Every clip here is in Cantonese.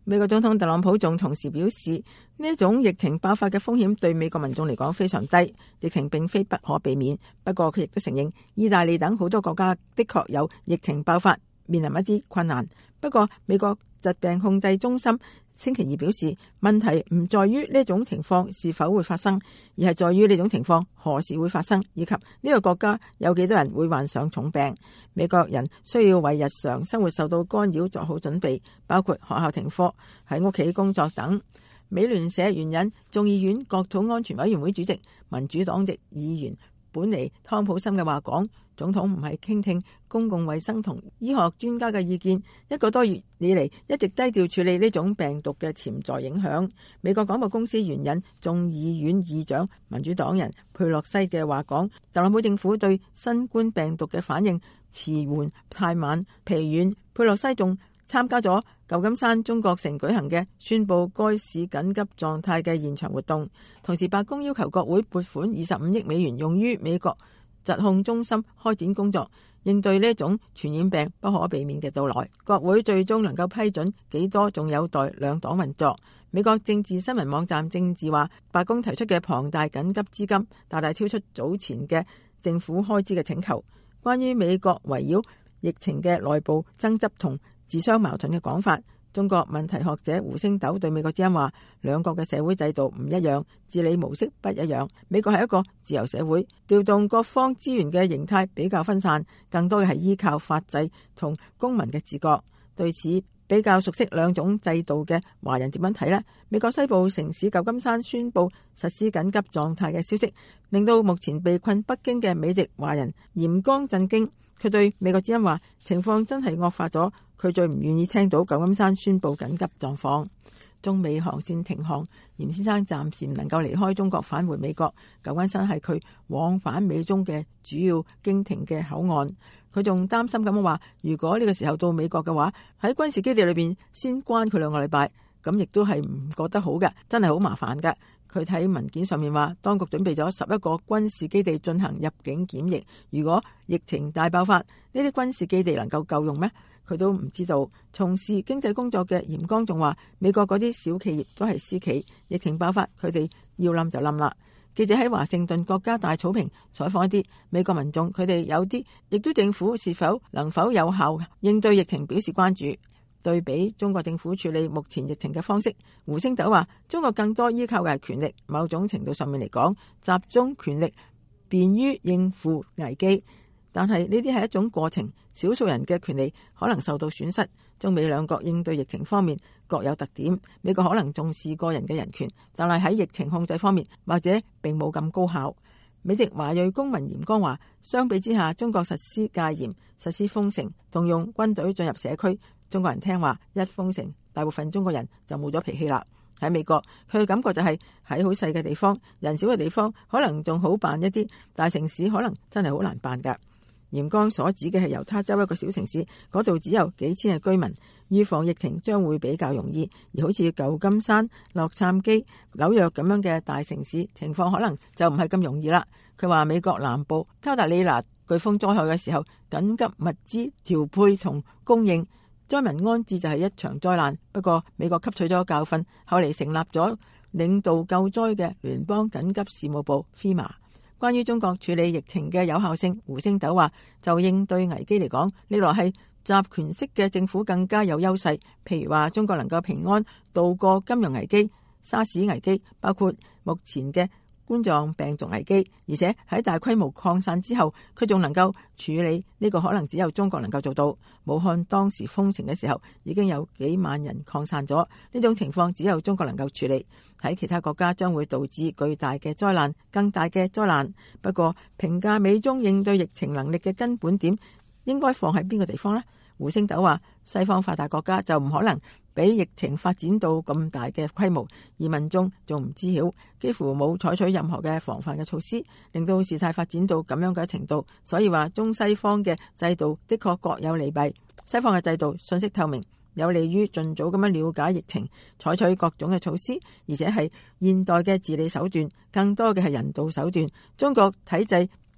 美國總統特朗普仲同時表示，呢一種疫情爆發嘅風險對美國民眾嚟講非常低，疫情並非不可避免。不過佢亦都承認，意大利等好多國家的確有疫情爆發，面臨一啲困難。不過美國疾病控制中心星期二表示，問題唔在於呢種情況是否會發生，而係在於呢種情況何時會發生，以及呢個國家有幾多人會患上重病。美國人需要為日常生活受到干擾做好準備，包括學校停課、喺屋企工作等。美聯社援引眾議院國土安全委員會主席民主黨籍議員本尼湯普森嘅話講，總統唔係傾聽公共衛生同醫學專家嘅意見，一個多月以嚟一直低調處理呢種病毒嘅潛在影響。美國廣播公司援引眾議院議長民主黨人佩洛西嘅話講，特朗普政府對新冠病毒嘅反應遲緩、太慢、疲軟。佩洛西仲參加咗舊金山中國城舉行嘅宣布該市緊急狀態嘅現場活動，同時白宮要求國會撥款25億美元用於美國疾控中心開展工作，應對呢種傳染病不可避免嘅到來。國會最終能夠批准幾多，仲有待兩黨運作。美國政治新聞網站政治話，白宮提出嘅龐大緊急資金大大超出早前嘅政府開支嘅請求。關於美國圍繞疫情嘅內部爭執同自相矛盾嘅講法，中國問題學者胡星斗對美國之音話，兩國嘅社會制度唔一樣，治理模式不一樣。美國係一個自由社會，調動各方資源嘅形態比較分散，更多嘅係依靠法制同公民嘅自覺。對此比較熟悉兩種制度嘅華人點樣睇呢？美國西部城市舊金山宣布實施緊急狀態嘅消息，令到目前被困北京嘅美籍華人嚴剛震驚。佢對美國之音話，情況真係惡化咗，佢最唔願意聽到舊金山宣布緊急狀況。中美航線停航，嚴先生暫時唔能夠離開中國返回美國。舊金山係佢往返美中嘅主要經停嘅口岸。佢仲擔心咁話，如果呢個時候到美國嘅話，喺軍事基地裏邊先關佢2個禮拜，咁亦都係唔覺得好嘅，真係好麻煩嘅。佢睇文件上面話，當局準備咗11個軍事基地進行入境檢疫。如果疫情大爆發，呢啲軍事基地能夠夠用咩？佢都唔知道。從事經濟工作嘅嚴剛仲話，美國嗰啲小企業都係私企，疫情爆發，佢哋要冧就冧啦。記者喺華盛頓國家大草坪採訪一啲美國民眾，佢哋有啲亦都政府能否有效應對疫情表示關注。對比中國政府處理目前疫情嘅方式，胡星斗話，中國更多依靠嘅係權力，某種程度上面嚟講，集中權力便於應付危機，但係呢啲係一種過程，少數人嘅權利可能受到損失。中美兩國應對疫情方面各有特點，美國可能重視個人嘅人權，但係喺疫情控制方面或者並冇咁高效。美籍華裔公民嚴剛話，相比之下，中國實施戒嚴、實施封城、動用軍隊進入社區，中國人聽話，一封城，大部分中國人就冇咗脾氣啦。喺美國，佢嘅感覺就係喺好細嘅地方、人少嘅地方，可能仲好辦一啲，大城市可能真係好難辦㗎。嚴剛所指嘅係猶他州一個小城市，嗰度只有幾千嘅居民，預防疫情將會比較容易。而好似舊金山、洛杉磯、紐約咁樣嘅大城市，情況可能就唔係咁容易啦。佢話美國南部卡達里娜颶風災害嘅時候，緊急物資調配同供應，災民安置就係一場災難。不過美國吸取咗教訓，後嚟成立咗領導救災嘅聯邦緊急事務部 FEMA。關於中國處理疫情嘅有效性，胡星斗話，就應對危機嚟講，歷來係集權式嘅政府更加有優勢。譬如話中國能夠平安度過金融危機、沙士危機，包括目前嘅冠狀病毒危機，而且喺大規模擴散之後，佢仲能夠處理呢個可能只有中國能夠做到。武漢當時封城嘅時候，已經有幾萬人擴散咗，呢種情況只有中國能夠處理。喺其他國家將會導致巨大嘅災難，更大嘅災難。不過評價美中應對疫情能力嘅根本點應該放喺邊個地方呢？胡星斗話，西方發達國家就唔可能俾疫情發展到咁大嘅規模，而民眾仲唔知曉，幾乎冇採取任何嘅防範嘅措施，令到事態發展到咁樣嘅程度。所以話中西方嘅制度的確各有利弊。西方嘅制度信息透明，有利於盡早咁樣了解疫情，採取各種嘅措施，而且係現代嘅治理手段，更多嘅係人道手段。中國體制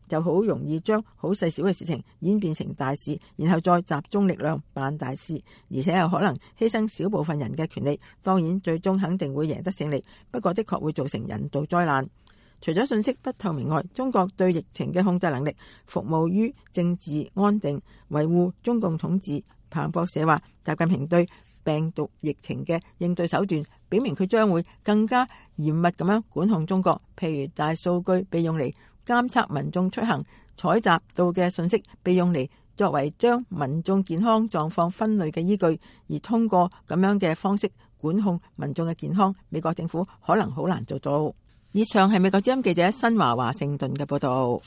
就好容易將好細小嘅事情演變成大事，然後再集中力量辦大事，而且有可能犧牲少部分人嘅權利。當然最終肯定會贏得勝利，不過的確會造成人道災難。除咗信息不透明外，中國對疫情嘅控制能力服務於政治安定，維護中共統治。彭博社話，習近平對病毒疫情嘅應對手段，表明佢將會更加嚴密咁樣管控中國。譬如大數據被用嚟監測民眾出行，採集到嘅信息被用嚟作為將民眾健康狀況分類嘅依據，而通過咁樣嘅方式管控民眾嘅健康，美國政府可能好難做到。以上係美國之音記者新華盛頓嘅報道。